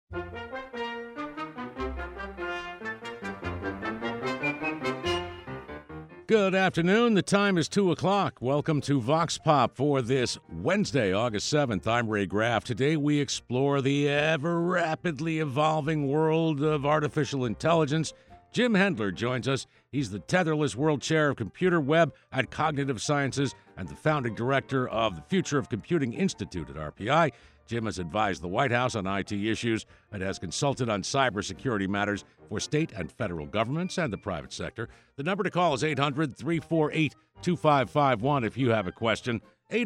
Good afternoon. The time is 2 o'clock. Welcome to Vox Pop for this Wednesday, August 7th. I'm Ray Graff. Today we explore the ever-rapidly evolving world of artificial intelligence. Jim Hendler joins us. He's the Tetherless World Chair of Computer, Web, and Cognitive Sciences and the founding director of the Future of Computing Institute at RPI. Jim has advised the White House on IT issues and has consulted on cybersecurity matters for state and federal governments and the private sector. The number to call is 800-348-2551 if you have a question.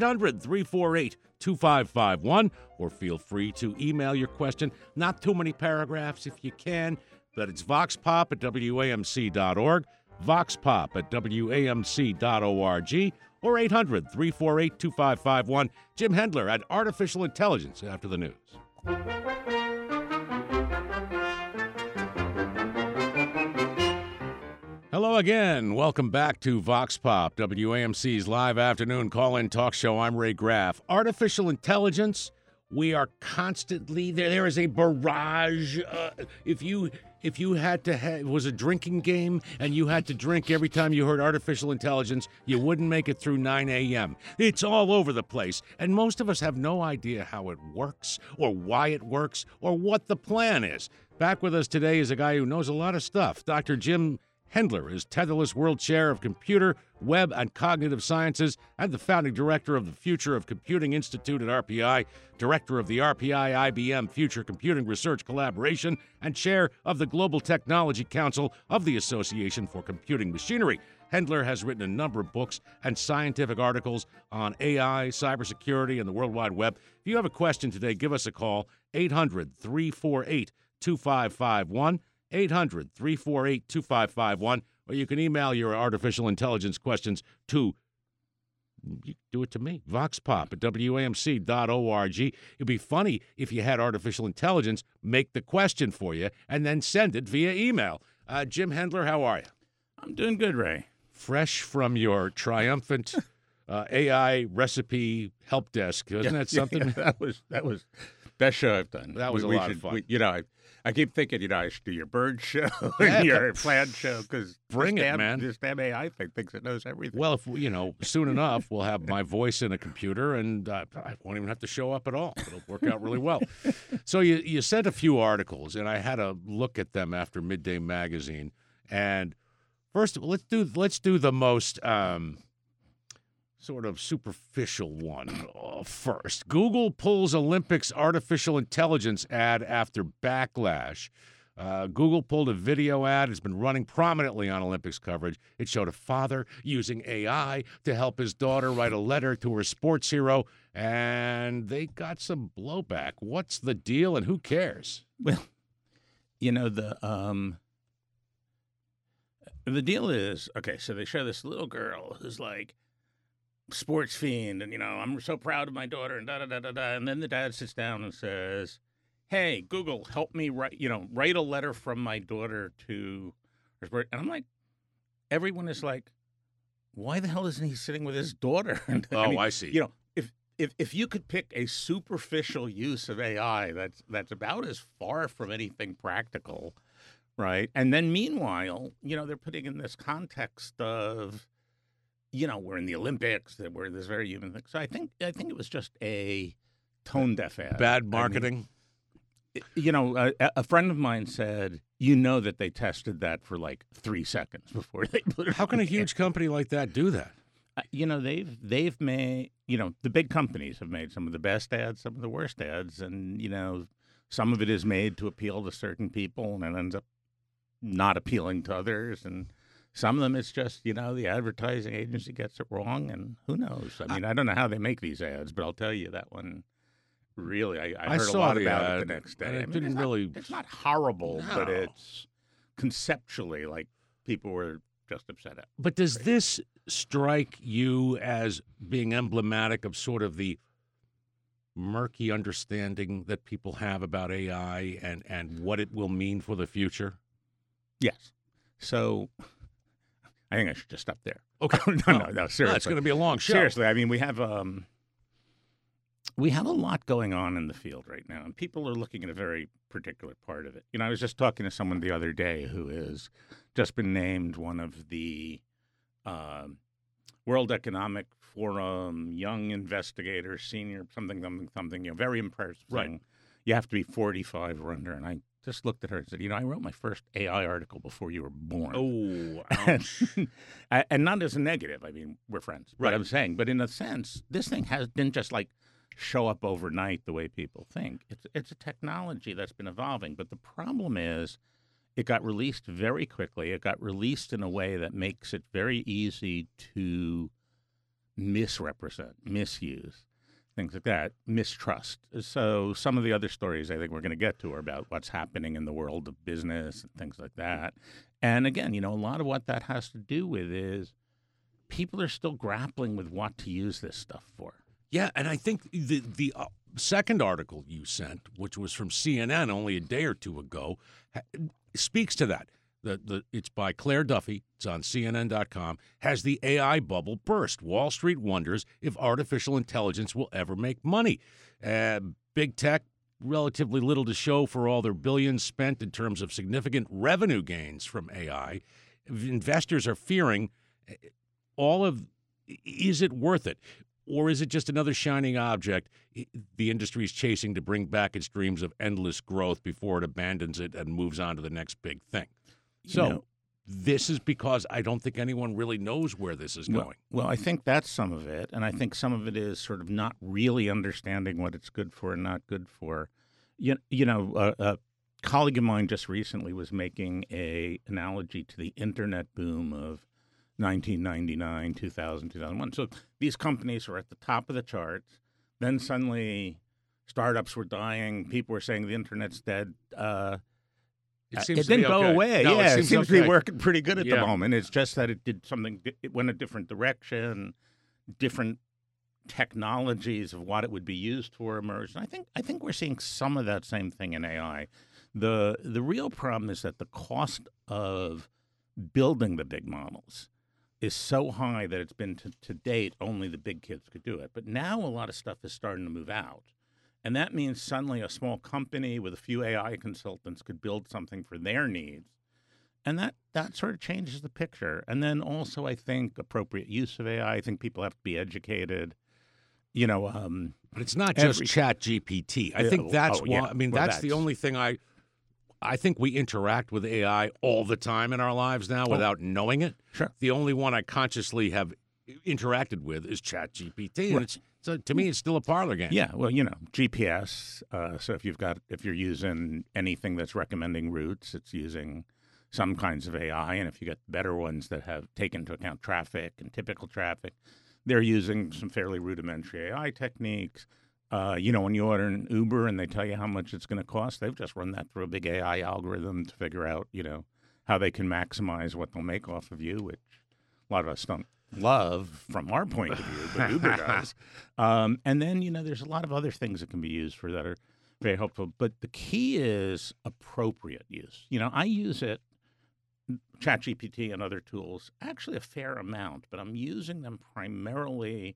800-348-2551, or feel free to email your question. Not too many paragraphs if you can, but it's voxpop@wamc.org, voxpop@wamc.org, or 800-348-2551. Jim Hendler at Artificial Intelligence after the news. Hello again. Welcome back to Vox Pop, WAMC's live afternoon call-in talk show. I'm Ray Graff. Artificial intelligence, we are constantly there. There is a barrage. If you had to it was a drinking game and you had to drink every time you heard artificial intelligence, you wouldn't make it through 9 a.m. It's all over the place, and most of us have no idea how it works or why it works or what the plan is. Back with us today is a guy who knows a lot of stuff. Dr. Jim Hendler is Tetherless World Chair of Computer, Web, and Cognitive Sciences and the founding director of the Future of Computing Institute at RPI, director of the RPI-IBM Future Computing Research Collaboration, and chair of the Global Technology Council of the Association for Computing Machinery. Hendler has written a number of books and scientific articles on AI, cybersecurity, and the World Wide Web. If you have a question today, give us a call, 800-348-2551. 800-348-2551, or you can email your artificial intelligence questions to, you do it to me, voxpop@wamc.org. It'd be funny if you had artificial intelligence make the question for you and then send it via email. Jim Hendler, how are you? I'm doing good, Ray. Fresh from your triumphant AI recipe help desk. Isn't that something? Yeah, that was best show I've done. That was a lot of fun. I keep thinking, I should do your bird show and your plant show because man. This damn AI thing thinks it knows everything. Well, if soon enough, we'll have my voice in a computer, and I won't even have to show up at all. It'll work out really well. So you sent a few articles, and I had a look at them after Midday Magazine. And first, let's do the most sort of superficial one first. Google pulls Olympics artificial intelligence ad after backlash. Google pulled a video ad. It's been running prominently on Olympics coverage. It showed a father using AI to help his daughter write a letter to her sports hero, and they got some blowback. What's the deal, and who cares? Well, the deal is, okay, so they show this little girl who's like, sports fiend, and I'm so proud of my daughter, and da-da-da-da-da, and then the dad sits down and says, hey, Google, help me write a letter from my daughter to her sport. And I'm like, everyone is like, why the hell isn't he sitting with his daughter? And, I see. If you could pick a superficial use of AI that's about as far from anything practical, right? And then meanwhile, they're putting in this context of, we're in the Olympics, that we're this very human thing. So I think it was just a tone-deaf ad. Bad marketing. A friend of mine said, that they tested that for like 3 seconds before they put it. How can a huge company like that do that? They've made, the big companies have made some of the best ads, some of the worst ads, and some of it is made to appeal to certain people, and it ends up not appealing to others, and some of them, it's just, the advertising agency gets it wrong, and who knows? I don't know how they make these ads, but I'll tell you that one, really, I heard a lot about it the next day. It's not horrible, but it's conceptually, like, people were just upset at. But does this strike you as being emblematic of sort of the murky understanding that people have about AI and what it will mean for the future? Yes. So I think I should just stop there. Okay. No, seriously. No, it's going to be a long show. Seriously, I mean, we have we have a lot going on in the field right now, and people are looking at a very particular part of it. I was just talking to someone the other day who has just been named one of the uh, World Economic Forum Young Investigator Senior something. Very impressive Right. thing. You have to be 45 or under, and I just looked at her and said, I wrote my first AI article before you were born. Oh, ouch. And not as a negative. I mean, we're friends. Right. But I'm saying, but in a sense, this thing didn't just like show up overnight the way people think. It's a technology that's been evolving. But the problem is it got released very quickly. It got released in a way that makes it very easy to misrepresent, misuse, things like that, mistrust. So some of the other stories I think we're going to get to are about what's happening in the world of business and things like that. And again, a lot of what that has to do with is people are still grappling with what to use this stuff for. Yeah, and I think the second article you sent, which was from CNN only a day or two ago, speaks to that. It's by Claire Duffy. It's on CNN.com. Has the AI bubble burst? Wall Street wonders if artificial intelligence will ever make money. Big tech, relatively little to show for all their billions spent in terms of significant revenue gains from AI. Investors are fearing is it worth it? Or is it just another shining object the industry is chasing to bring back its dreams of endless growth before it abandons it and moves on to the next big thing? So this is because I don't think anyone really knows where this is going. Well, I think that's some of it. And I think some of it is sort of not really understanding what it's good for and not good for. A colleague of mine just recently was making a analogy to the internet boom of 1999, 2000, 2001. So these companies were at the top of the charts. Then suddenly startups were dying. People were saying the internet's dead. It didn't go away. No, it seems to be okay. working pretty good at the moment. It's just that it did something. It went a different direction. Different technologies of what it would be used for emerged. And I think we're seeing some of that same thing in AI. The real problem is that the cost of building the big models is so high that it's been to date only the big kids could do it. But now a lot of stuff is starting to move out. And that means suddenly a small company with a few AI consultants could build something for their needs. And that sort of changes the picture. And then also, I think, appropriate use of AI. I think people have to be educated. But it's not just Chat GPT. I think that's why. Yeah. I mean, that's the only thing I think we interact with AI all the time in our lives now without knowing it. Sure. The only one I consciously have interacted with is Chat GPT. And so to me, it's still a parlor game. Yeah, well, GPS. So if you're using anything that's recommending routes, it's using some kinds of AI. And if you get better ones that have taken into account traffic and typical traffic, they're using some fairly rudimentary AI techniques. When you order an Uber and they tell you how much it's going to cost, they've just run that through a big AI algorithm to figure out, how they can maximize what they'll make off of you, which a lot of us don't love from our point of view, but Uber does. And then, there's a lot of other things that can be used for that are very helpful. But the key is appropriate use. I use it, ChatGPT and other tools, actually a fair amount, but I'm using them primarily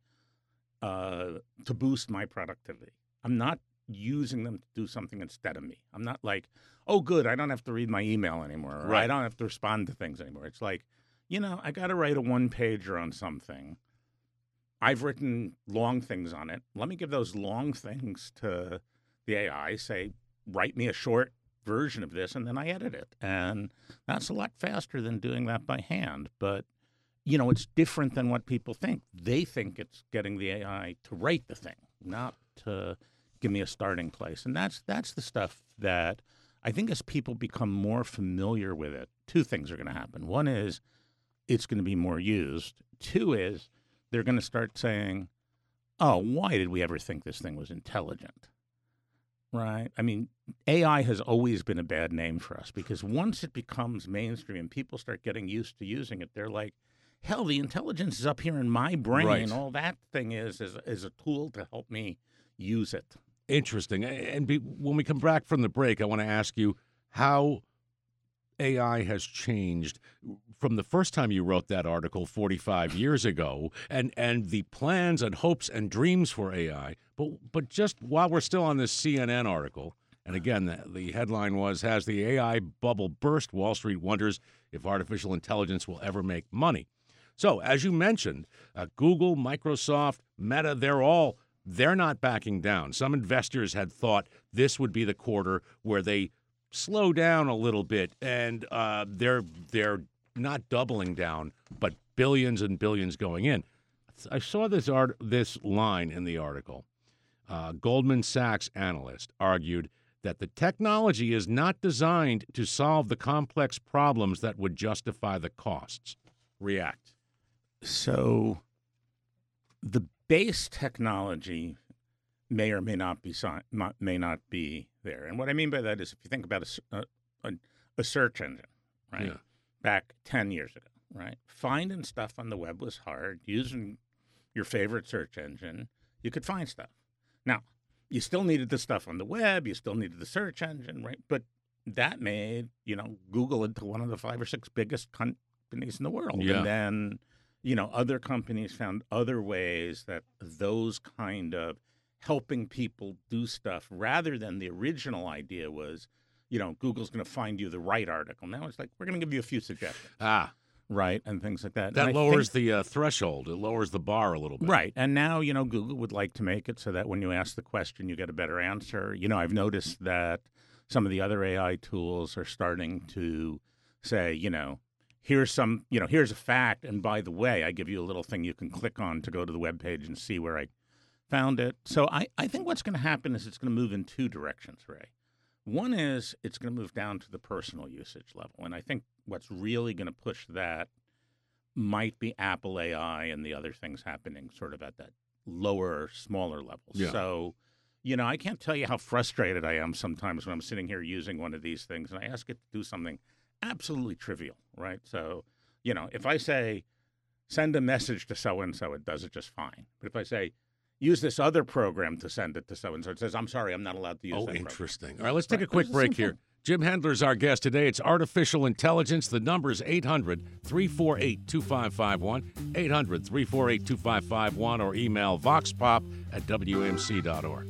to boost my productivity. I'm not using them to do something instead of me. I'm not like, oh, good, I don't have to read my email anymore, or I don't have to respond to things anymore. It's like, I got to write a one-pager on something. I've written long things on it. Let me give those long things to the AI, say, write me a short version of this, and then I edit it. And that's a lot faster than doing that by hand. But, it's different than what people think. They think it's getting the AI to write the thing, not to give me a starting place. And that's the stuff that I think as people become more familiar with it, two things are going to happen. One is it's going to be more used. Two is they're going to start saying, oh, why did we ever think this thing was intelligent? Right? I mean, AI has always been a bad name for us because once it becomes mainstream and people start getting used to using it, they're like, hell, the intelligence is up here in my brain. Right. All that thing is a tool to help me use it. Interesting. And when we come back from the break, I want to ask you how AI has changed from the first time you wrote that article 45 years ago, and the plans and hopes and dreams for AI. But just while we're still on this CNN article, and again, the headline was, "Has the AI bubble burst? Wall Street wonders if artificial intelligence will ever make money." So, as you mentioned, Google, Microsoft, Meta, they're not backing down. Some investors had thought this would be the quarter where they slow down a little bit, and they're not doubling down, but billions and billions going in. I saw this line in the article. Goldman Sachs analyst argued that the technology is not designed to solve the complex problems that would justify the costs. React. So the base technology may or may not be there. And what I mean by that is, if you think about a search engine, right? Yeah. Back 10 years ago, right? Finding stuff on the web was hard. Using your favorite search engine, you could find stuff. Now, you still needed the stuff on the web. You still needed the search engine, right? But that made, Google into one of the 5 or 6 biggest companies in the world. Yeah. And then, other companies found other ways that those kind of helping people do stuff, rather than the original idea was, Google's going to find you the right article. Now it's like, we're going to give you a few suggestions. Right, and things like that. That lowers the threshold. It lowers the bar a little bit. Right, and now, Google would like to make it so that when you ask the question, you get a better answer. I've noticed that some of the other AI tools are starting to say, here's a fact, and by the way, I give you a little thing you can click on to go to the web page and see where I found it. So I think what's going to happen is it's going to move in 2 directions, Ray. One is it's going to move down to the personal usage level, and I think what's really going to push that might be Apple AI and the other things happening sort of at that lower, smaller level. Yeah. So, I can't tell you how frustrated I am sometimes when I'm sitting here using one of these things and I ask it to do something absolutely trivial, right? So, if I say, send a message to so-and-so, it does it just fine. But if I say, use this other program to send it to so-and-so, it says, I'm sorry, I'm not allowed to use that program. Interesting. All right, let's take a quick break here. Jim Hendler's our guest today. It's artificial intelligence. The number is 800-348-2551, 800-348-2551, or email voxpop@wamc.org.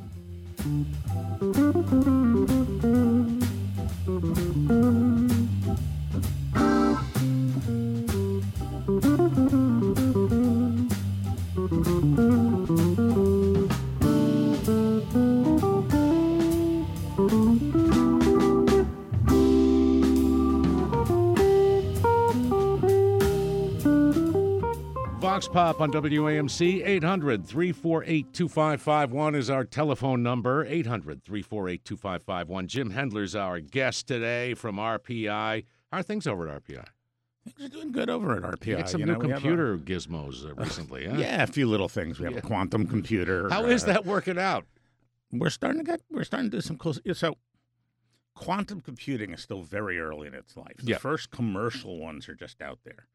Vox Pop on WAMC. 800-348-2551 is our telephone number. 800-348-2551. Jim Hendler's our guest today from RPI. How are things over at RPI? Things are doing good over at RPI. You got some new computer gizmos recently, huh? Yeah, a few little things. We have a quantum computer. How is that working out? We're starting to do some cool. So, quantum computing is still very early in its life. The first commercial ones are just out there.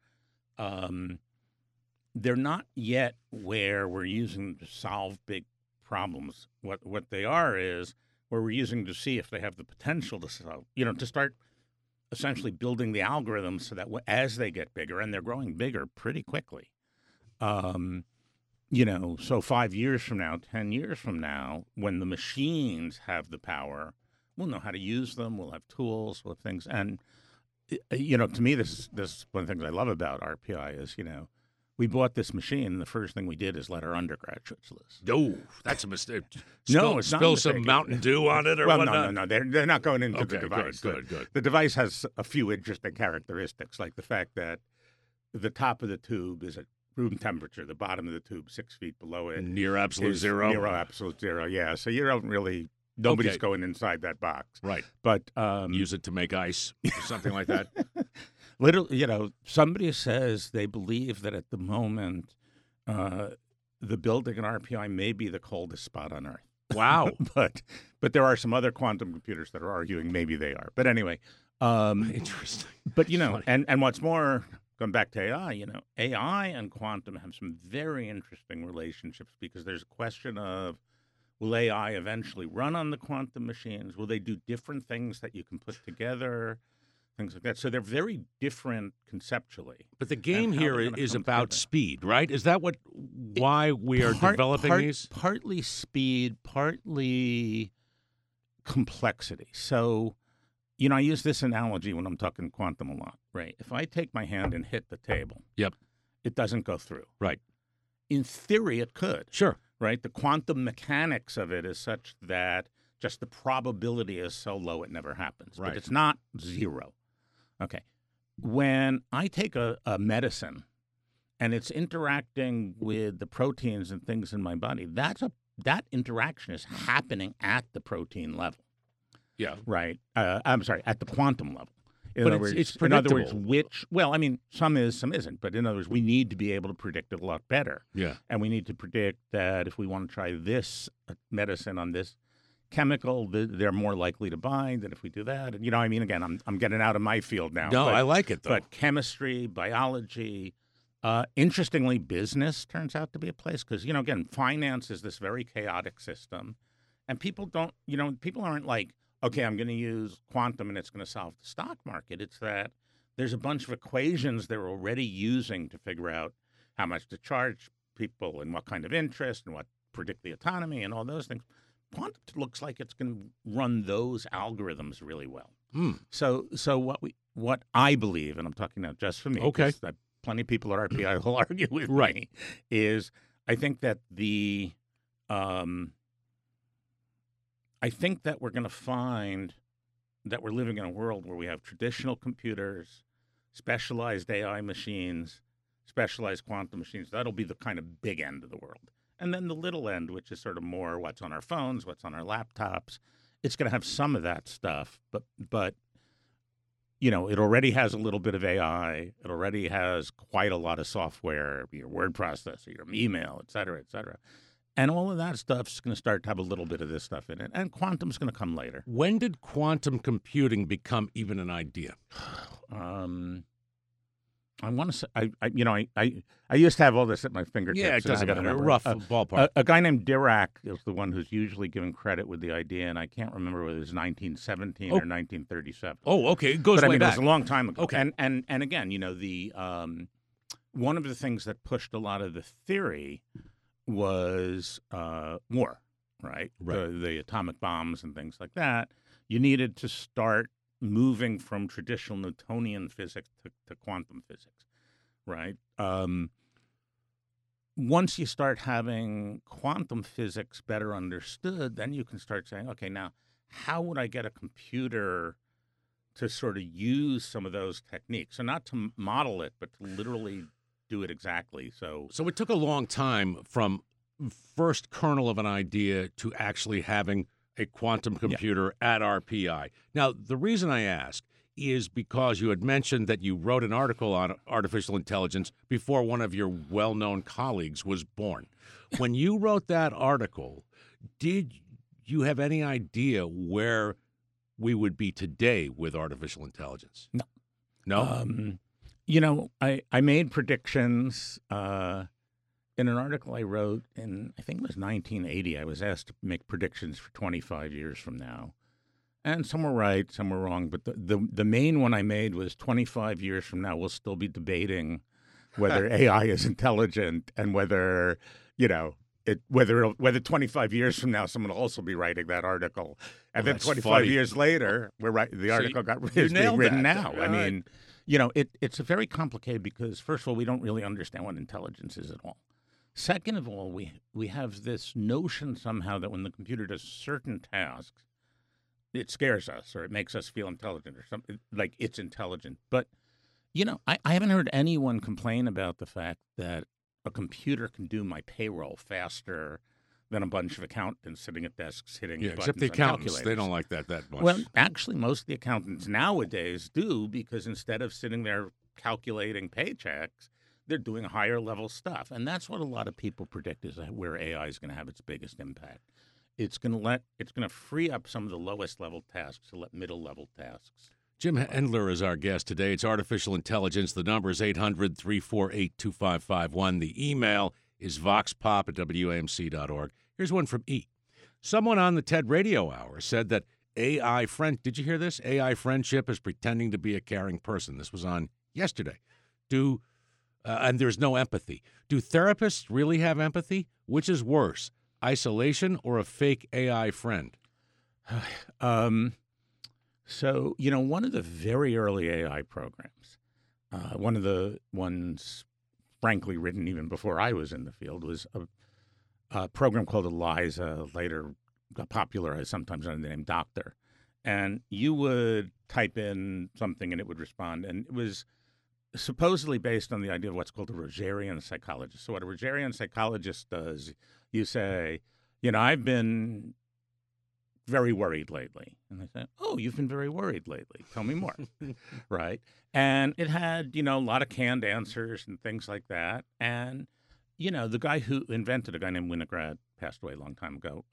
They're not yet where we're using them to solve big problems. What they are is where we're using to see if they have the potential to solve, to start essentially building the algorithms so that as they get bigger, and they're growing bigger pretty quickly, so 5 years from now, 10 years from now, when the machines have the power, we'll know how to use them. We'll have tools, we'll have things. And, to me, this is one of the things I love about RPI is, we bought this machine, and the first thing we did is let our undergraduates loose. No, that's a mistake. No, it's not spill some Mountain Dew on it or whatnot? No. They're not going into the device. Good. The device has a few interesting characteristics, like the fact that the top of the tube is at room temperature, the bottom of the tube 6 feet below it. Near absolute zero? Near absolute zero, yeah. So you don't really... Nobody's going inside that box. Right. But use it to make ice or something like that. Somebody says they believe that at the moment the building in RPI may be the coldest spot on Earth. Wow. but there are some other quantum computers that are arguing maybe they are. But anyway. Interesting. But, and what's more, going back to AI, AI and quantum have some very interesting relationships, because there's a question of, will AI eventually run on the quantum machines? Will they do different things that you can put together? things like that. So they're very different conceptually. But the game how here they're gonna is come about together. speed, right? Is that why we are developing these? Partly speed, partly complexity. So, I use this analogy when I'm talking quantum a lot, right? If I take my hand and hit the table, Yep. it doesn't go through. Right. In theory, it could, Sure. right? The quantum mechanics of it is such that just the probability is so low it never happens. Right. But it's not zero. Okay. When I take a medicine and it's interacting with the proteins and things in my body, that interaction is happening at the protein level. Yeah. Right. I'm sorry, at the quantum level. In But other words, it's in other words, predictable. some is, some isn't. But in other words, we need to be able to predict it a lot better. Yeah. And we need to predict that if we want to try this medicine on this chemical, they're more likely to bind. And if we do that, and again, I'm getting out of my field now. No, I like it, though. But chemistry, biology, interestingly, business turns out to be a place because, again, finance is this very chaotic system. And people aren't like, okay, I'm going to use quantum and it's going to solve the stock market. It's that there's a bunch of equations they're already using to figure out how much to charge people and what kind of interest and what predict the economy and all those things. Quantum looks like it's going to run those algorithms really well. So what I believe, and I'm talking now just for me, Okay, 'cause plenty of people at RPI will argue with me, is I think that I think that we're going to find that we're living in a world where we have traditional computers, specialized AI machines, specialized quantum machines. That'll be the kind of big end of the world. And then the little end, which is sort of more what's on our phones, what's on our laptops, it's going to have some of that stuff. But it already has a little bit of AI. It already has quite a lot of software, your word processor, your email, et cetera, et cetera. And all of that stuff's going to start to have a little bit of this stuff in it. And quantum's going to come later. When did quantum computing become even an idea? I want to say, I used to have all this at my fingertips. Yeah, it doesn't and I gotta matter. remember. Rough ballpark. A guy named Dirac is the one who's usually given credit with the idea, and I can't remember whether it was 1917 or 1937. Oh, okay. It goes But way it back. was a long time ago. Okay. And again, the one of the things that pushed a lot of the theory was war, right? The atomic bombs and things like that. You needed to start moving from traditional Newtonian physics to quantum physics, right? Once you start having quantum physics better understood, then you can start saying, okay, now how would I get a computer to sort of use some of those techniques? So not to model it, but to literally do it exactly. So it took a long time from first kernel of an idea to actually having a quantum computer at RPI. Now, the reason I ask is because you had mentioned that you wrote an article on artificial intelligence before one of your well-known colleagues was born. When you wrote that article, did you have any idea where we would be today with artificial intelligence? No. No? I made predictions in an article I wrote in, I think it was 1980. I was asked to make predictions for 25 years from now. And some were right, some were wrong. But the main one I made was 25 years from now, we'll still be debating whether AI is intelligent and whether, whether 25 years from now someone will also be writing that article. And then 25 funny. years later, the article is being written now. All I mean, it's very complicated because, first of all, we don't really understand what intelligence is at all. Second of all, we have this notion somehow that when the computer does certain tasks, it scares us or it makes us feel intelligent or something, like it's intelligent. But, I haven't heard anyone complain about the fact that a computer can do my payroll faster than a bunch of accountants sitting at desks hitting buttons except the on accountants. They calculators. don't like that much. Well, actually, most of the accountants nowadays do, because instead of sitting there calculating paychecks, they're doing higher level stuff. And that's what a lot of people predict is where AI is going to have its biggest impact. It's going to free up some of the lowest level tasks to let middle level tasks. Jim Hendler is our guest today. It's artificial intelligence. The number is 800-348-2551. The email is voxpop@wamc.org. Here's one from E. Someone on the TED Radio Hour said that AI friend. Did you hear this? AI friendship is pretending to be a caring person. This was on yesterday. And there's no empathy. Do therapists really have empathy? Which is worse, isolation or a fake AI friend? So, one of the very early AI programs, one of the ones, frankly, written even before I was in the field, was a program called ELIZA, later got popularized sometimes under the name Doctor. And you would type in something and it would respond. And it was supposedly based on the idea of what's called a Rogerian psychologist. So what a Rogerian psychologist does, you say, I've been very worried lately. And they say, oh, you've been very worried lately. Tell me more. Right? And it had, a lot of canned answers and things like that. And, the guy who invented, a guy named Winograd, passed away a long time ago.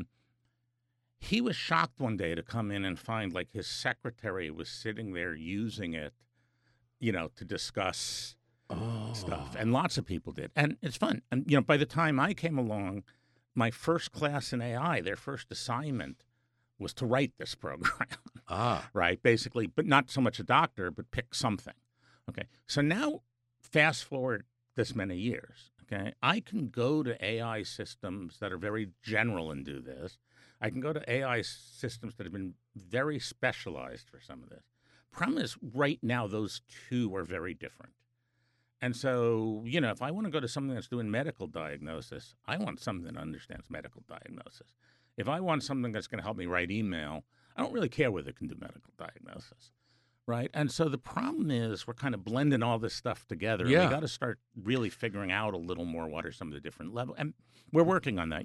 He was shocked one day to come in and find like his secretary was sitting there using it, to discuss stuff. And lots of people did. And it's fun. And, by the time I came along, my first class in AI, their first assignment was to write this program. Right? Basically, but not so much a doctor, but pick something. Okay. So now fast forward this many years. Okay. I can go to AI systems that are very general and do this. I can go to AI systems that have been very specialized for some of this. Problem is, right now, those two are very different. And so, if I want to go to something that's doing medical diagnosis, I want something that understands medical diagnosis. If I want something that's going to help me write email, I don't really care whether it can do medical diagnosis, right? And so the problem is we're kind of blending all this stuff together. Yeah. And we got to start really figuring out a little more what are some of the different levels. And we're working on that.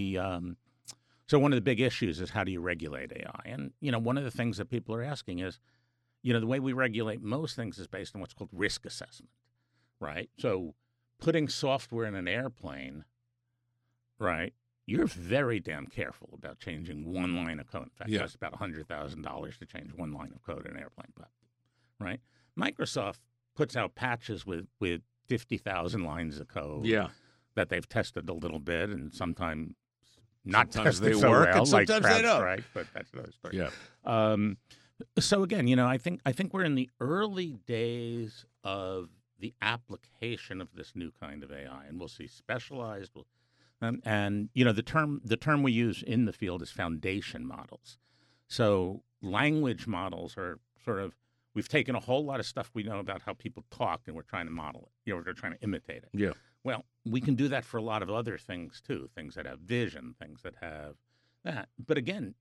So one of the big issues is how do you regulate AI? And, one of the things that people are asking is, the way we regulate most things is based on what's called risk assessment, right? So putting software in an airplane, right, you're very damn careful about changing one line of code. In fact, it's about $100,000 to change one line of code in an airplane platform, right? Microsoft puts out patches with 50,000 lines of code that they've tested a little bit and sometimes they so work, well, and sometimes they don't. Right, but that's another story. Yeah. So again, I think we're in the early days of the application of this new kind of AI, and we'll see specialized. And the term we use in the field is foundation models. So language models are sort of, we've taken a whole lot of stuff we know about how people talk, and we're trying to model it. We're trying to imitate it. Yeah. Well, we can do that for a lot of other things, too, things that have vision, things that have that. But again,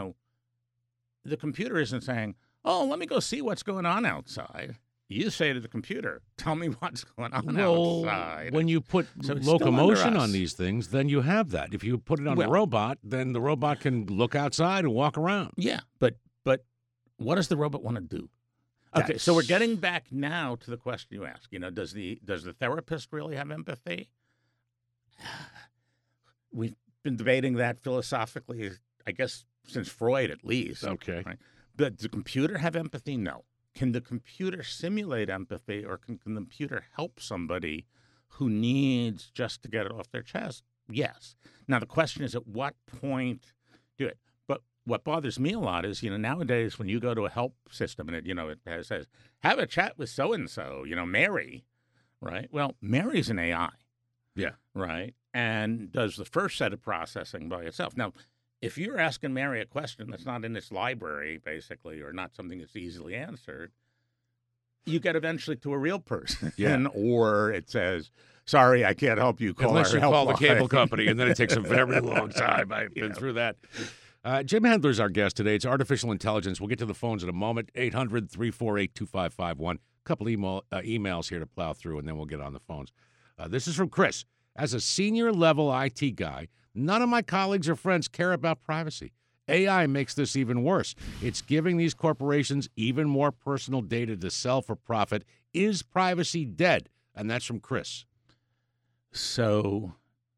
the computer isn't saying, oh, let me go see what's going on outside. You say to the computer, tell me what's going on outside. When you put locomotion on these things, then you have that. If you put it on a robot, then the robot can look outside and walk around. Yeah, but what does the robot want to do? Okay, so we're getting back now to the question you asked. Does the therapist really have empathy? We've been debating that philosophically, I guess, since Freud at least. Okay. Right? But does the computer have empathy? No. Can the computer simulate empathy, or can the computer help somebody who needs just to get it off their chest? Yes. Now, the question is, at what point do it? But what bothers me a lot is, nowadays when you go to a help system and it says, have a chat with so-and-so, Mary, right? Well, Mary's an AI. Yeah. Right? And does the first set of processing by itself. Now, if you're asking Mary a question that's not in its library, basically, or not something that's easily answered, you get eventually to a real person. Or it says, sorry, I can't help you. Unless you call the cable company, and then it takes a very long time. I've been through that. Jim Handler's our guest today. It's artificial intelligence. We'll get to the phones in a moment. 800-348-2551. A couple emails here to plow through, and then we'll get on the phones. This is from Chris. As a senior-level IT guy, none of my colleagues or friends care about privacy. AI makes this even worse. It's giving these corporations even more personal data to sell for profit. Is privacy dead? And that's from Chris. So,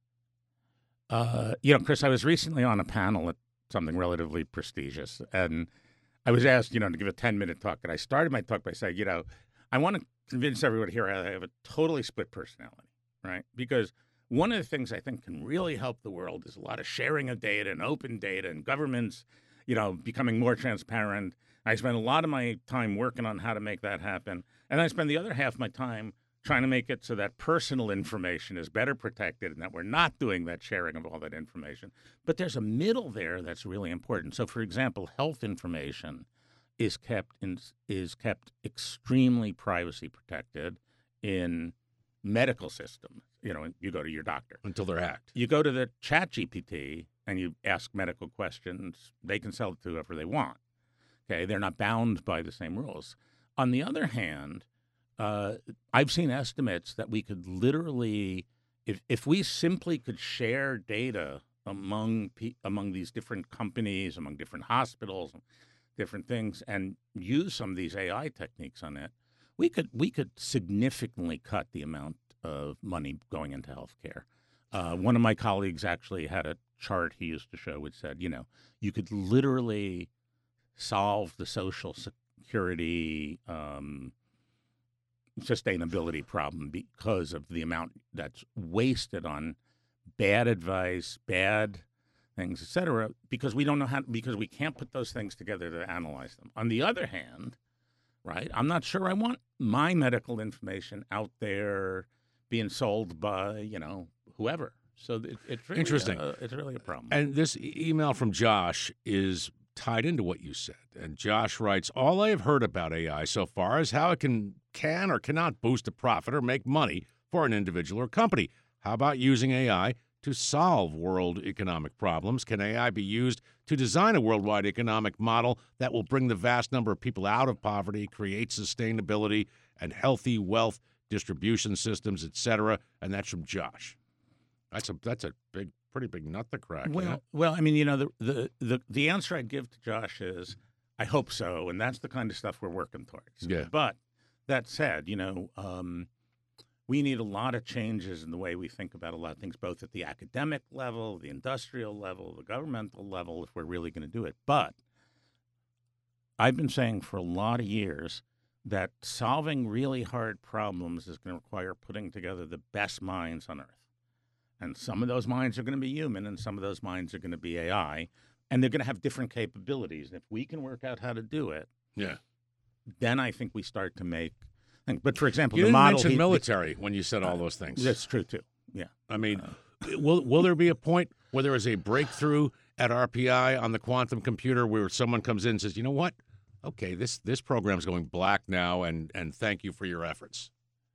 Chris, I was recently on a panel at something relatively prestigious, and I was asked, to give a 10-minute talk. And I started my talk by saying, I want to convince everyone here I have a totally split personality, right? Because one of the things I think can really help the world is a lot of sharing of data and open data, and governments, becoming more transparent. I spend a lot of my time working on how to make that happen. And I spend the other half of my time trying to make it so that personal information is better protected and that we're not doing that sharing of all that information. But there's a middle there that's really important. So, for example, health information is kept extremely privacy protected in medical systems. You go to your doctor. Until they're hacked. You go to the ChatGPT and you ask medical questions, they can sell it to whoever they want. Okay, they're not bound by the same rules. On the other hand, I've seen estimates that we could literally, if we simply could share data among these different companies, among different hospitals, different things, and use some of these AI techniques on it, we could significantly cut the amount of money going into healthcare. One of my colleagues actually had a chart he used to show which said, you could literally solve the Social Security sustainability problem because of the amount that's wasted on bad advice, bad things, et cetera, because we don't know because we can't put those things together to analyze them. On the other hand, right, I'm not sure I want my medical information out there being sold by, whoever. So it's really Interesting. It's really a problem. And this email from Josh is tied into what you said. And Josh writes, all I have heard about AI so far is how it can or cannot boost a profit or make money for an individual or company. How about using AI to solve world economic problems? Can AI be used to design a worldwide economic model that will bring the vast number of people out of poverty, create sustainability and healthy wealth distribution systems, et cetera? And that's from Josh. That's a pretty big nut to crack. Well, I mean, the answer I'd give to Josh is, I hope so, and that's the kind of stuff we're working towards. Yeah. But that said, we need a lot of changes in the way we think about a lot of things, both at the academic level, the industrial level, the governmental level, if we're really going to do it. But I've been saying for a lot of years that solving really hard problems is going to require putting together the best minds on Earth. And some of those minds are going to be human, and some of those minds are going to be AI, and they're going to have different capabilities. And if we can work out how to do it, then I think we start to make things. But for example, you the didn't model mention military when you said all those things. That's true too. Yeah. I mean, will there be a point where there is a breakthrough at RPI on the quantum computer where someone comes in and says, you know what? Okay, this program's going black now, and thank you for your efforts.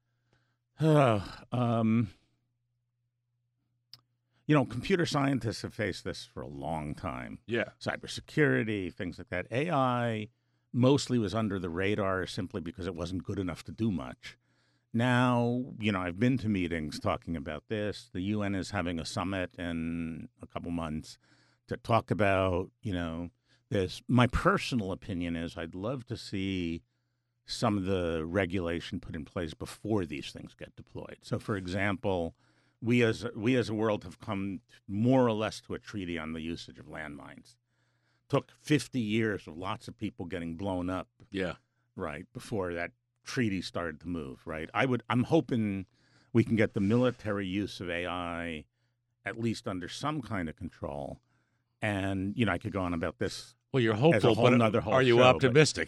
Computer scientists have faced this for a long time. Yeah. Cybersecurity, things like that. AI mostly was under the radar simply because it wasn't good enough to do much. Now, I've been to meetings talking about this. The UN is having a summit in a couple months to talk about, this. My personal opinion is I'd love to see some of the regulation put in place before these things get deployed. So, for example, we as a world have come more or less to a treaty on the usage of landmines. Took 50 years of lots of people getting blown up. Yeah. Right, before that treaty started to move, right? I'm hoping we can get the military use of AI at least under some kind of control. And, I could go on about this. Well, you're hopeful, but are you optimistic?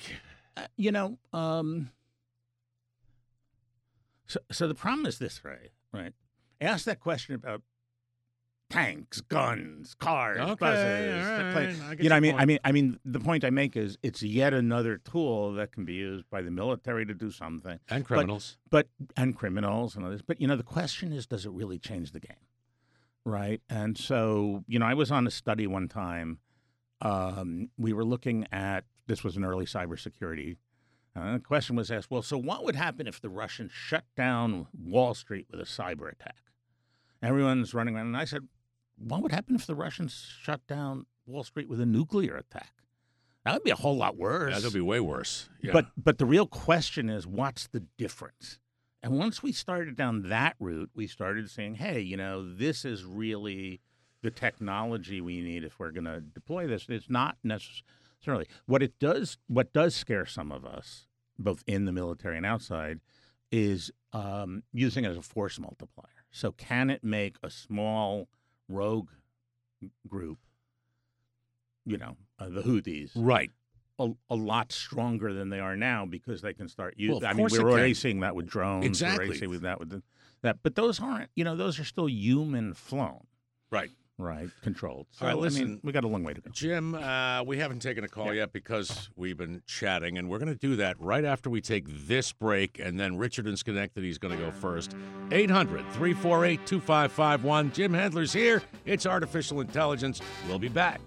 So the problem is this, right? Ask that question about tanks, guns, cars, buses. Right. I mean, the point I make is it's yet another tool that can be used by the military to do something. And criminals. And criminals and others. But, the question is, does it really change the game? Right? And so, I was on a study one time. We were looking at, this was an early cybersecurity. The question was asked, well, so what would happen if the Russians shut down Wall Street with a cyber attack? Everyone's running around. And I said, what would happen if the Russians shut down Wall Street with a nuclear attack? That would be a whole lot worse. Yeah, that would be way worse. Yeah. But the real question is, what's the difference? And once we started down that route, we started saying, hey, this is really the technology we need if we're going to deploy this. It's not necessarily. What does scare some of us, both in the military and outside, is using it as a force multiplier. So can it make a small rogue group the Houthis, Right. a lot stronger than they are now because they can start using. Well, of I mean, course we're it already can. seeing that with drones. Exactly. We're already seeing that with that. But those aren't. Those are still human flown. Right. Right, controlled. So, All right, listen, I mean, we got a long way to go. Jim, we haven't taken a call yet because we've been chatting, and we're going to do that right after we take this break, and then Richard in Schenectady is going to go first. 800-348-2551. Jim Hendler's here. It's Artificial Intelligence. We'll be back.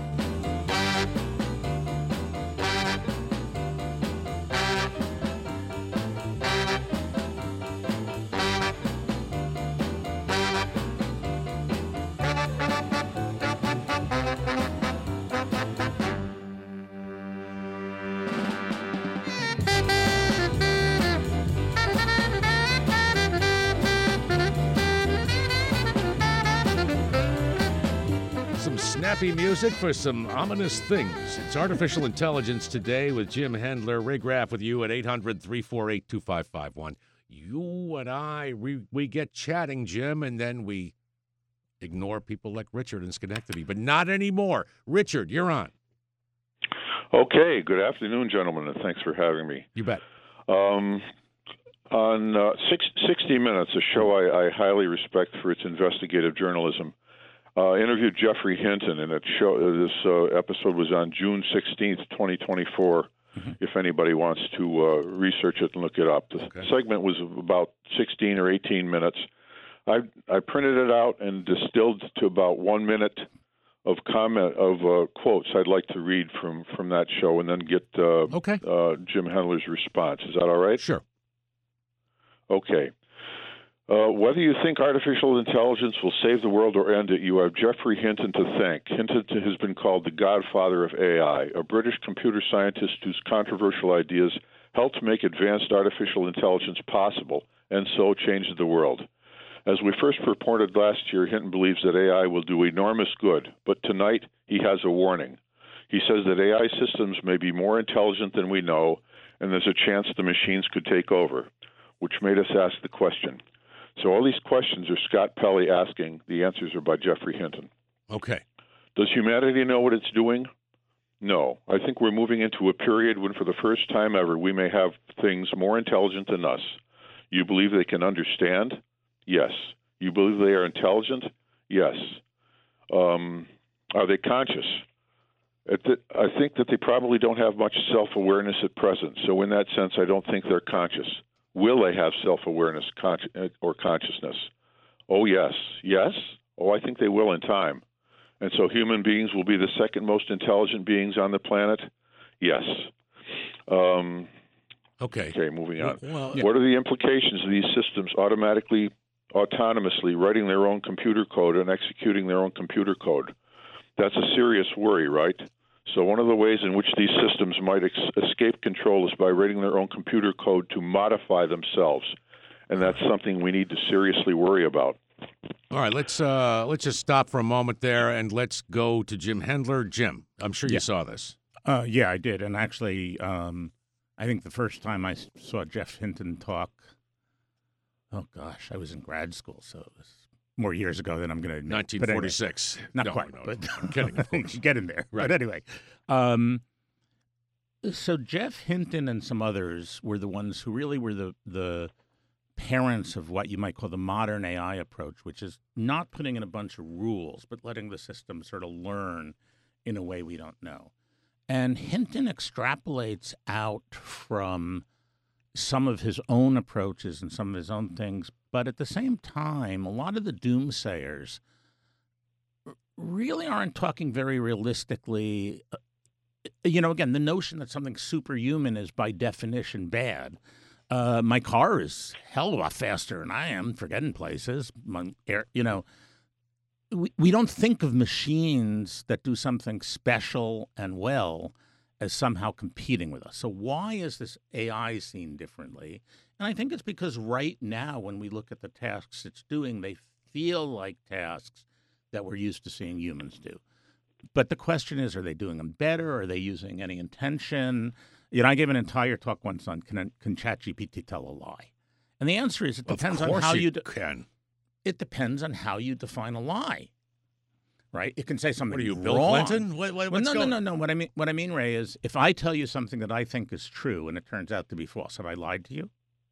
Snappy music for some ominous things. It's Artificial Intelligence Today with Jim Hendler. Ray Graff with you at 800-348-2551. You and I, we get chatting, Jim, and then we ignore people like Richard in Schenectady. But not anymore. Richard, you're on. Okay. Good afternoon, gentlemen, and thanks for having me. You bet. On 60 Minutes, a show I highly respect for its investigative journalism, interviewed Jeffrey Hinton, and this episode was on June 16th, 2024, if anybody wants to research it and look it up. The segment was about 16 or 18 minutes. I printed it out and distilled to about 1 minute of quotes I'd like to read from that show, and then get Jim Hendler's response. Is that all right? Sure. Okay. Whether you think artificial intelligence will save the world or end it, you have Jeffrey Hinton to thank. Hinton has been called the godfather of AI, a British computer scientist whose controversial ideas helped make advanced artificial intelligence possible and so changed the world. As we first reported last year, Hinton believes that AI will do enormous good, but tonight he has a warning. He says that AI systems may be more intelligent than we know, and there's a chance the machines could take over, which made us ask the question. So all these questions are Scott Pelley asking. The answers are by Jeffrey Hinton. Okay. Does humanity know what it's doing? No. I think we're moving into a period when for the first time ever we may have things more intelligent than us. You believe they can understand? Yes. You believe they are intelligent? Yes. Are they conscious? I think that they probably don't have much self-awareness at present. So in that sense, I don't think they're conscious. Will they have self-awareness or consciousness? Oh, yes. Yes? Oh, I think they will in time. And so human beings will be the second most intelligent beings on the planet? Yes. Okay, moving on. Well, What are the implications of these systems autonomously writing their own computer code and executing their own computer code? That's a serious worry, right? So one of the ways in which these systems might escape control is by writing their own computer code to modify themselves, and that's something we need to seriously worry about. All right, let's just stop for a moment there, and let's go to Jim Hendler. Jim, I'm sure you saw this. Yeah, I did, and actually, I think the first time I saw Jeff Hinton talk, oh gosh, I was in grad school, so it was more years ago than I'm going to admit. 1946. Anyway, not quite, but I'm kidding, of course. Get in there. Right. But anyway, so Jeff Hinton and some others were the ones who really were the parents of what you might call the modern AI approach, which is not putting in a bunch of rules, but letting the system sort of learn in a way we don't know. And Hinton extrapolates out from some of his own approaches and some of his own things, but at the same time, a lot of the doomsayers really aren't talking very realistically. Again, the notion that something superhuman is by definition bad. My car is hell of a lot faster than I am for getting places. We don't think of machines that do something special and well as somehow competing with us. So why is this AI seen differently? And I think it's because right now, when we look at the tasks it's doing, they feel like tasks that we're used to seeing humans do. But the question is, are they doing them better? Are they using any intention? I gave an entire talk once on can ChatGPT tell a lie? And the answer is it depends on how you can. It depends on how you define a lie. right? It can say something What are you, wrong. Bill Clinton? No. What I mean, Ray, is if I tell you something that I think is true and it turns out to be false, have I lied to you?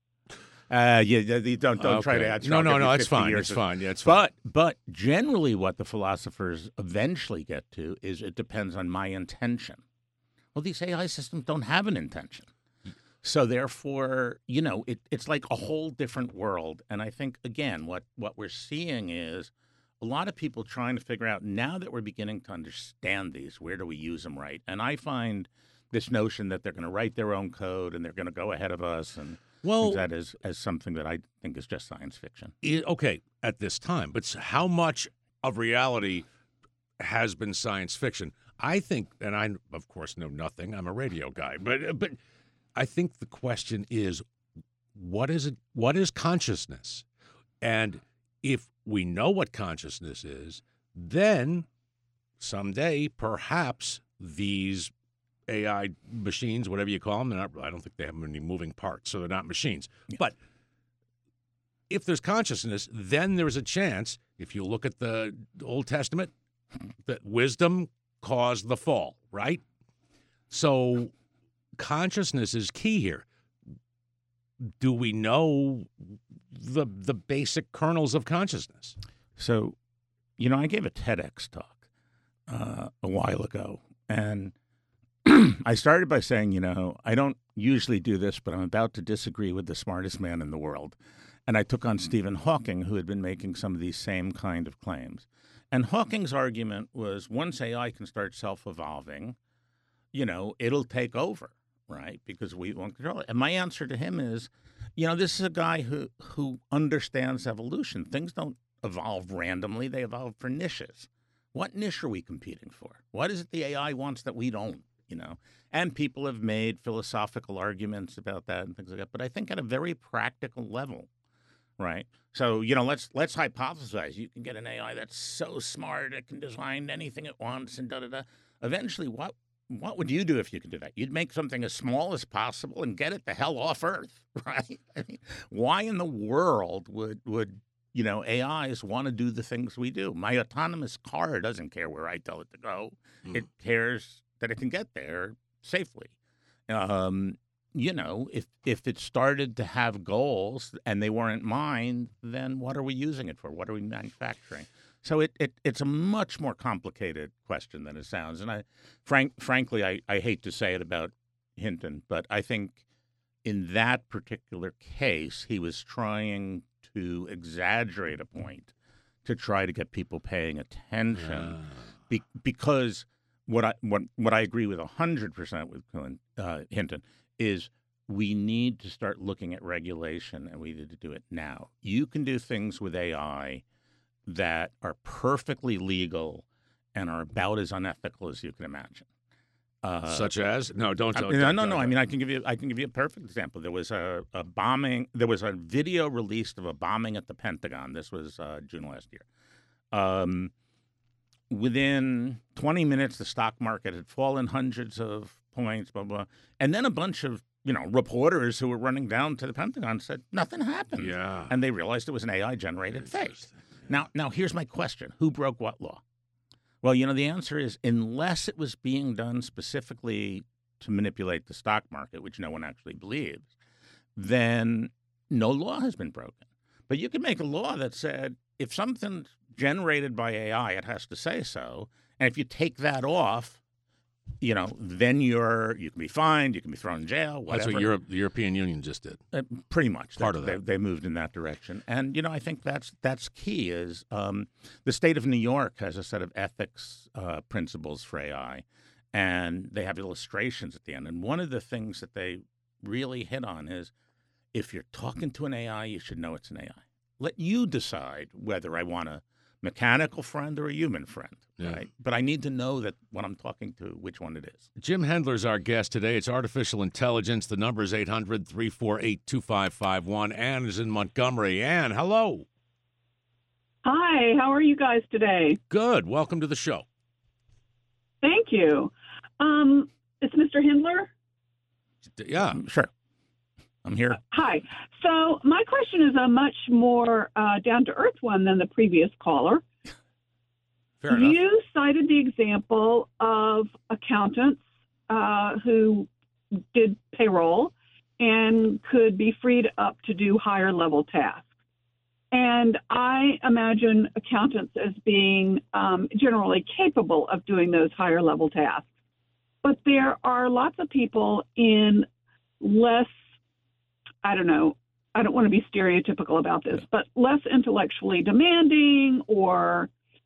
Don't try to answer. No, it's fine. It's fine. Yeah, it's fine. But generally, what the philosophers eventually get to is it depends on my intention. Well, these AI systems don't have an intention. So therefore, it's like a whole different world. And I think, again, what we're seeing is a lot of people trying to figure out, now that we're beginning to understand these, where do we use them right? And I find this notion that they're going to write their own code and they're going to go ahead of us and that as something that I think is just science fiction. Okay, at this time. But how much of reality has been science fiction? I think, and I, of course, know nothing. I'm a radio guy. But I think the question is, what is it? What is consciousness? And if we know what consciousness is, then someday perhaps these AI machines, whatever you call them, I don't think they have any moving parts, so they're not machines. Yeah. But if there's consciousness, then there's a chance, if you look at the Old Testament, that wisdom caused the fall, right? So consciousness is key here. Do we know the basic kernels of consciousness? So, I gave a TEDx talk a while ago, and I started by saying, I don't usually do this, but I'm about to disagree with the smartest man in the world. And I took on Stephen Hawking, who had been making some of these same kind of claims. And Hawking's argument was, once AI can start self-evolving, it'll take over, right? Because we won't control it. And my answer to him is, this is a guy who understands evolution. Things don't evolve randomly. They evolve for niches. What niche are we competing for? What is it the AI wants that we don't, And people have made philosophical arguments about that and things like that. But I think at a very practical level, right? So, let's hypothesize. You can get an AI that's so smart it can design anything it wants and da-da-da. Eventually, what would you do if you could do that? You'd make something as small as possible and get it the hell off Earth, right? I mean, why in the world would AIs want to do the things we do? My autonomous car doesn't care where I tell it to go. It cares that it can get there safely. If it started to have goals and they weren't mine, then what are we using it for? What are we manufacturing? So it's a much more complicated question than it sounds. And frankly, I hate to say it about Hinton, but I think in that particular case, he was trying to exaggerate a point to try to get people paying attention, because what I agree with 100% with Hinton is we need to start looking at regulation, and we need to do it now. You can do things with AI that are perfectly legal and are about as unethical as you can imagine. Such as? No, don't. No. I mean, I can give you a perfect example. There was a bombing. There was a video released of a bombing at the Pentagon. This was June last year. Within 20 minutes, the stock market had fallen hundreds of points. Blah blah. And then a bunch of reporters who were running down to the Pentagon said nothing happened. Yeah. And they realized it was an AI-generated fake. Now here's my question: who broke what law? Well, the answer is, unless it was being done specifically to manipulate the stock market, which no one actually believes, then no law has been broken. But you could make a law that said if something's generated by AI, it has to say so. And if you take that off, then you can be fined, you can be thrown in jail, whatever. That's what the European Union just did. Pretty much. Part of that. They moved in that direction. And, I think that's key is the state of New York has a set of ethics principles for AI, and they have illustrations at the end. And one of the things that they really hit on is if you're talking to an AI, you should know it's an AI. Let you decide whether I want a mechanical friend or a human friend, right? But I need to know that when I'm talking to which one it is. Jim Hendler's our guest today. It's artificial intelligence. The number is 800-348-2551. Ann is in Montgomery. Ann, hello. Hi, how are you guys today? Good. Welcome to the show. Thank you. It's Mr. Hindler? Yeah. Sure. I'm here. Hi. So my question is a much more down-to-earth one than the previous caller. Fair enough. You cited the example of accountants who did payroll and could be freed up to do higher level tasks. And I imagine accountants as being generally capable of doing those higher level tasks. But there are lots of people in less, I don't want to be stereotypical about this, but less intellectually demanding or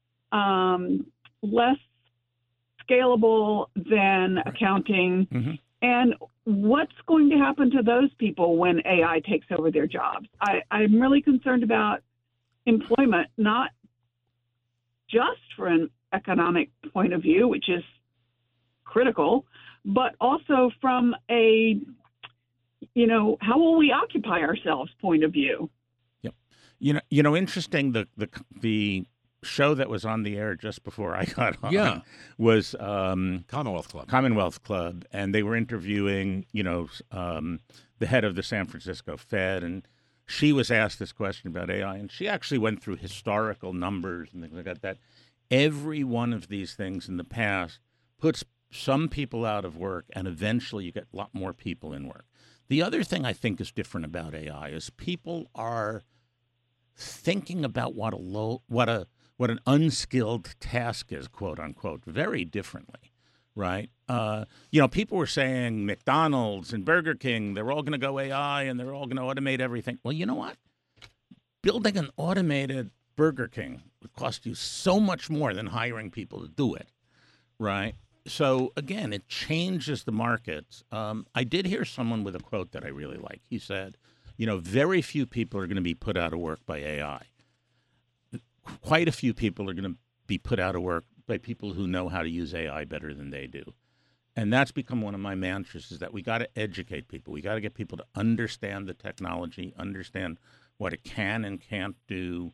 less scalable than accounting. Mm-hmm. And what's going to happen to those people when AI takes over their jobs? I'm really concerned about employment, not just for an economic point of view, which is critical, but also from a, how will we occupy ourselves point of view. Yep. Interesting. The show that was on the air just before I got on was Commonwealth Club, and they were interviewing, the head of the San Francisco Fed, and she was asked this question about AI, and she actually went through historical numbers and things like that. Every one of these things in the past puts some people out of work, and eventually you get a lot more people in work. The other thing I think is different about AI is people are thinking about what an unskilled task is, quote unquote, very differently, right? People were saying McDonald's and Burger King, they're all going to go AI and they're all going to automate everything. Well, you know what? Building an automated Burger King would cost you so much more than hiring people to do it, right? So, again, it changes the markets. I did hear someone with a quote that I really like. He said, very few people are going to be put out of work by AI. Quite a few people are going to be put out of work by people who know how to use AI better than they do. And that's become one of my mantras, is that we got to educate people. We got to get people to understand the technology, understand what it can and can't do.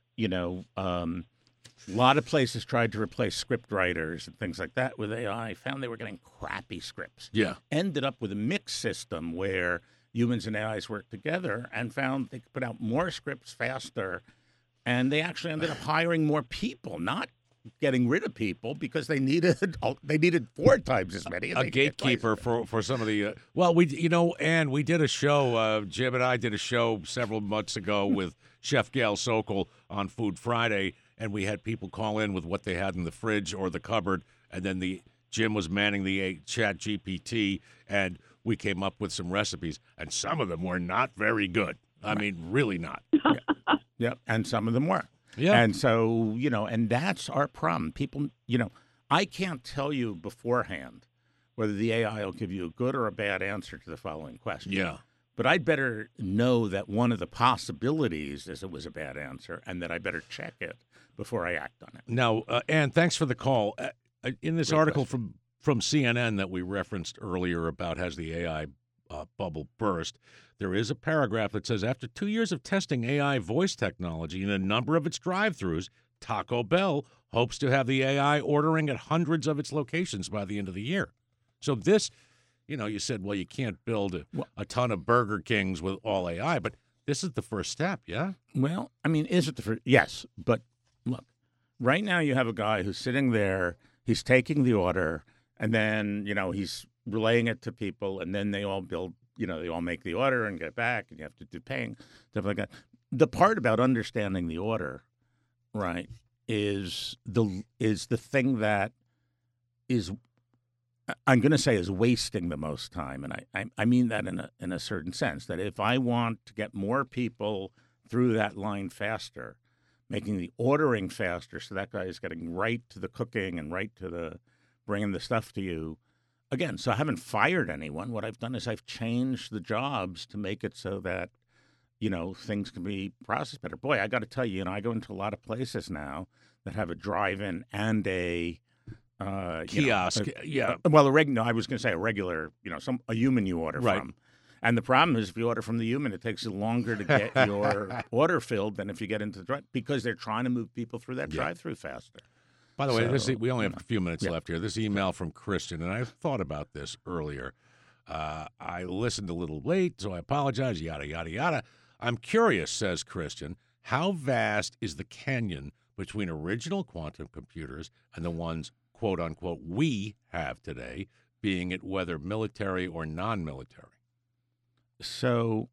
A lot of places tried to replace script writers and things like that with AI, found they were getting crappy scripts. Yeah. Ended up with a mixed system where humans and AIs worked together and found they could put out more scripts faster. And they actually ended up hiring more people, not getting rid of people, because they needed 4 times as many. A gatekeeper for some of the and we did a show. Jim and I did a show several months ago with Chef Gail Sokol on Food Friday, and we had people call in with what they had in the fridge or the cupboard, and then Jim was manning the Chat GPT, and we came up with some recipes, and some of them were not very good. I mean, really not. Yeah, and some of them were. Yeah. And so, and that's our problem. People, I can't tell you beforehand whether the AI will give you a good or a bad answer to the following question. Yeah. But I'd better know that one of the possibilities is it was a bad answer, and that I better check it before I act on it. Now, Ann, thanks for the call. In this Great article question. from CNN that we referenced earlier about has the AI bubble burst, there is a paragraph that says, after 2 years of testing AI voice technology in a number of its drive-thrus, Taco Bell hopes to have the AI ordering at hundreds of its locations by the end of the year. So this, you said, well, you can't build a ton of Burger Kings with all AI, but this is the first step, yeah? Well, I mean, is it the first? Yes, but look, right now you have a guy who's sitting there, he's taking the order, and then, he's relaying it to people, and then they all build, they all make the order and get it back, and you have to do paying, stuff like that. The part about understanding the order, right, is the thing that is, I'm going to say, is wasting the most time, and I mean that in a certain sense, that if I want to get more people through that line faster, making the ordering faster, so that guy is getting right to the cooking and right to the bringing the stuff to you. Again, so I haven't fired anyone. What I've done is I've changed the jobs to make it so that, things can be processed better. Boy, I got to tell you, I go into a lot of places now that have a drive-in and a kiosk. Well, I was going to say a regular, a human you order right. from. And the problem is, if you order from the human, it takes you longer to get your order filled than if you get into the drive, because they're trying to move people through that drive-through faster. By the way, we only have a few minutes left here. This email from Christian, and I thought about this earlier. I listened a little late, so I apologize, yada, yada, yada. I'm curious, says Christian, how vast is the canyon between original quantum computers and the ones, quote unquote, we have today, being it whether military or non-military? So,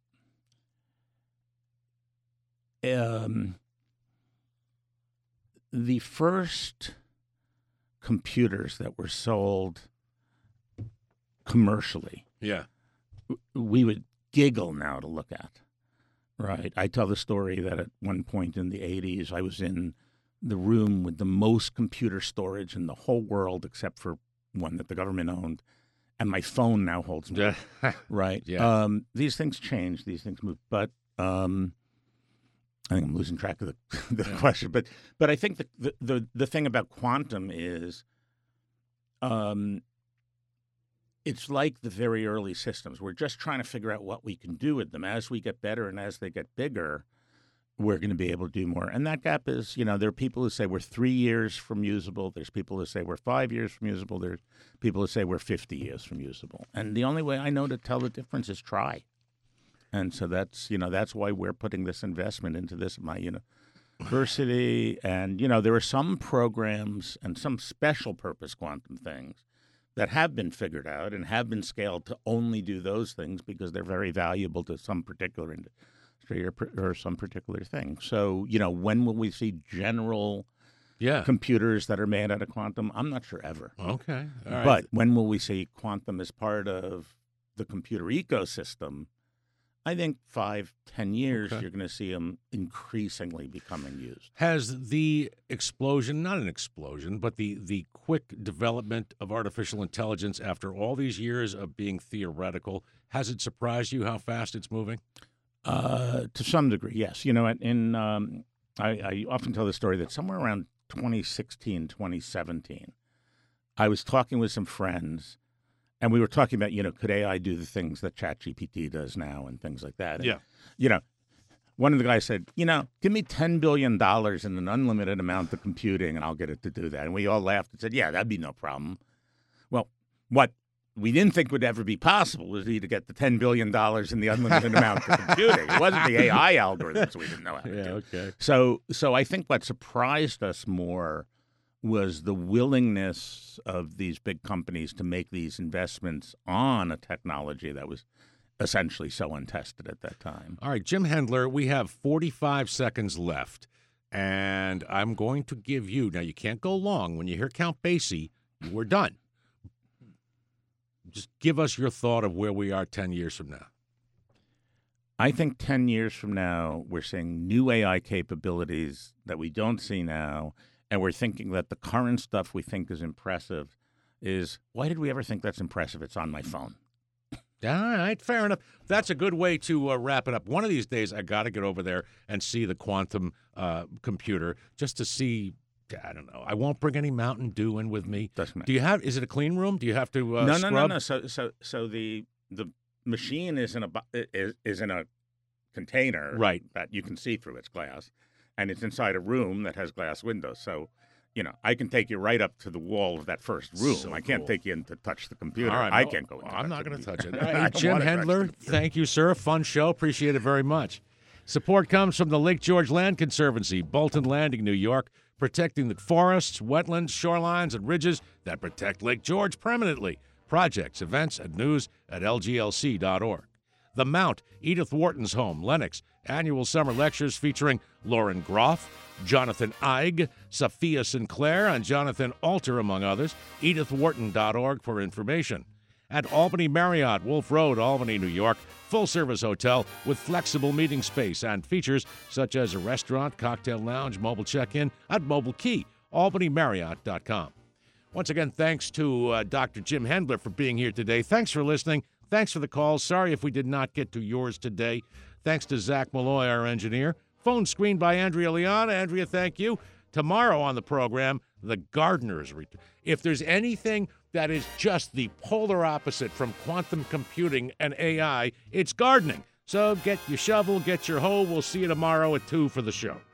the first computers that were sold commercially, Yeah. we would giggle now to look at. Right. I tell the story that at one point in the 80s, I was in the room with the most computer storage in the whole world, except for one that the government owned, and my phone now holds more. Right. Yeah. These things change. These things move. But I think I'm losing track of the question. But I think the thing about quantum is it's like the very early systems. We're just trying to figure out what we can do with them. As we get better and as they get bigger, we're going to be able to do more. And that gap is, there are people who say we're 3 years from usable. There's people who say we're 5 years from usable. There's people who say we're 50 years from usable. And the only way I know to tell the difference is try. And so that's why we're putting this investment into this at my university. And, there are some programs and some special purpose quantum things that have been figured out and have been scaled to only do those things because they're very valuable to some particular industry or some particular thing. So, when will we see general computers that are made out of quantum? I'm not sure ever. Okay. All right. But when will we see quantum as part of the computer ecosystem? I think 5-10 years, you're going to see them increasingly becoming used. Has the explosion, not an explosion, but the quick development of artificial intelligence after all these years of being theoretical, has it surprised you how fast it's moving? To some degree, yes. I often tell the story that somewhere around 2016, 2017, I was talking with some friends. And we were talking about, could AI do the things that ChatGPT does now and things like that? And, one of the guys said, give me $10 billion and an unlimited amount of computing and I'll get it to do that. And we all laughed and said, yeah, that'd be no problem. Well, what we didn't think would ever be possible was to get the $10 billion and the unlimited amount of computing. It wasn't the AI algorithms we didn't know how to do. Okay. So I think what surprised us more was the willingness of these big companies to make these investments on a technology that was essentially so untested at that time. All right, Jim Hendler, we have 45 seconds left, and I'm going to give you, now you can't go long. When you hear Count Basie, we're done. Just give us your thought of where we are 10 years from now. I think 10 years from now, we're seeing new AI capabilities that we don't see now. And we're thinking that the current stuff we think is impressive is, why did we ever think that's impressive? It's on my phone. All right, fair enough. That's a good way to wrap it up. One of these days, I got to get over there and see the quantum computer just to see. I don't know. I won't bring any Mountain Dew in with me. Do you have? Is it a clean room? Do you have to scrub? No. So the machine is in a container, right, that you can see through. It's glass. And it's inside a room that has glass windows. So, I can take you right up to the wall of that first room. So I can't take you in to touch the computer. All right, I can't go in. I'm not going to touch it. Hey, Jim Hendler, thank you, sir. Fun show. Appreciate it very much. Support comes from the Lake George Land Conservancy, Bolton Landing, New York, protecting the forests, wetlands, shorelines, and ridges that protect Lake George permanently. Projects, events, and news at lglc.org. The Mount, Edith Wharton's home, Lenox, annual summer lectures featuring Lauren Groff, Jonathan Eig, Sophia Sinclair, and Jonathan Alter, among others. EdithWharton.org for information. At Albany Marriott, Wolf Road, Albany, New York, full-service hotel with flexible meeting space and features such as a restaurant, cocktail lounge, mobile check-in at Mobile Key, albanymarriott.com. Once again, thanks to Dr. Jim Hendler for being here today. Thanks for listening. Thanks for the calls. Sorry if we did not get to yours today. Thanks to Zach Malloy, our engineer. Phone screened by Andrea Leon. Andrea, thank you. Tomorrow on the program, the gardeners return. If there's anything that is just the polar opposite from quantum computing and AI, it's gardening. So get your shovel, get your hoe. We'll see you tomorrow at 2 for the show.